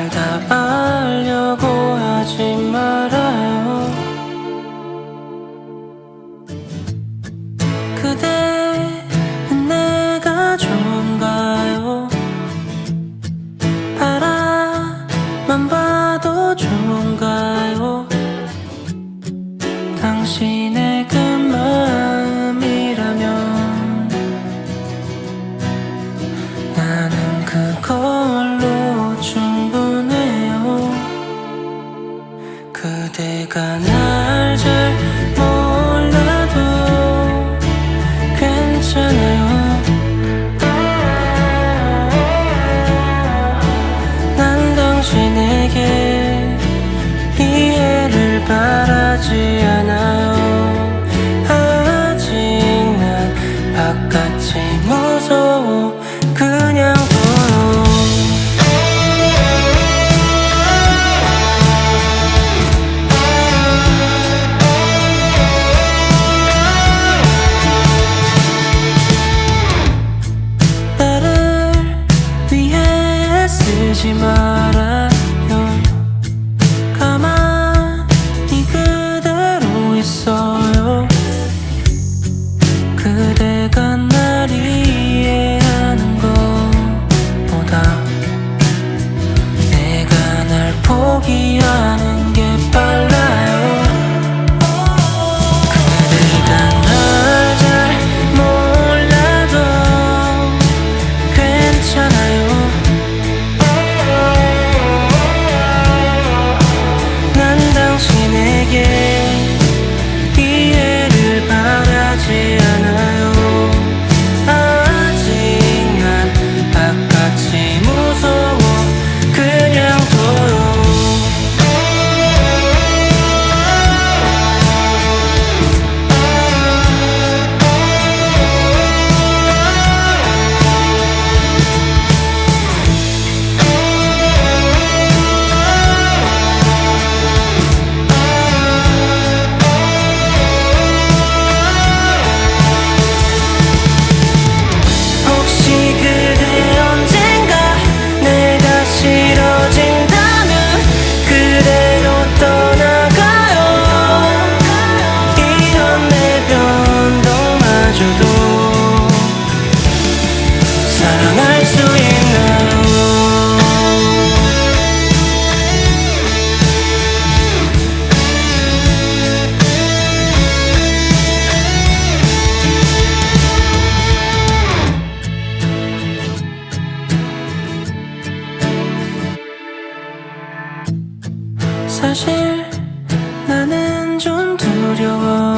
날 다 알려고 하지 말아요. 그대는 내가 좋은가요? 바라만 봐도 좋은가요? 당신의 그 마음이라면 나는 그걸로 충분해요. 그대가 날 잘 몰라도 괜찮아요. 난 당신에게 이해를 바라지 않아요. 아직 난 바깥이 무서워. 그냥 둬요. 나를 위해 쓰지 말아요. 가만히 그대로 있어요. 그대가 날 이해하는 것보다 내가 날 포기하는 게 빨라요. 그대가 날 잘 몰라도 괜찮아요. 난 당신에게 이해를 바라지 않아요. 아직 난 바깥이 무서워. 그냥 둬요. 혹시 그대 언젠가 내가 싫어진다면 그대로 떠나가요. 이런 내 변동마저도 사랑할 수 있나요? 사실 나는 좀 두려워.